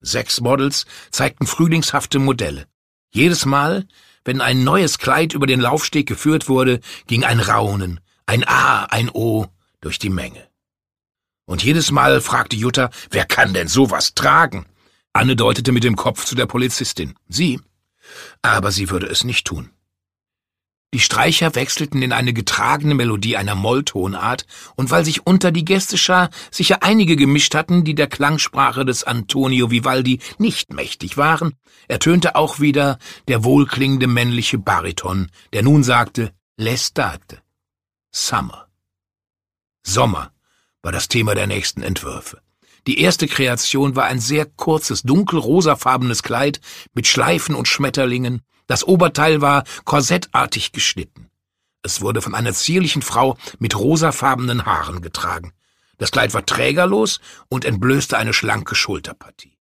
6 Models zeigten frühlingshafte Modelle. Jedes Mal, wenn ein neues Kleid über den Laufsteg geführt wurde, ging ein Raunen, ein A, ein O durch die Menge. Und jedes Mal fragte Jutta, wer kann denn sowas tragen? Anne deutete mit dem Kopf zu der Polizistin. Sie. Aber sie würde es nicht tun. Die Streicher wechselten in eine getragene Melodie einer Molltonart, und weil sich unter die Gästeschar sicher einige gemischt hatten, die der Klangsprache des Antonio Vivaldi nicht mächtig waren, ertönte auch wieder der wohlklingende männliche Bariton, der nun sagte L'estate, Summer. Sommer war das Thema der nächsten Entwürfe. Die erste Kreation war ein sehr kurzes, dunkelrosafarbenes Kleid mit Schleifen und Schmetterlingen. Das Oberteil war korsettartig geschnitten. Es wurde von einer zierlichen Frau mit rosafarbenen Haaren getragen. Das Kleid war trägerlos und entblößte eine schlanke Schulterpartie.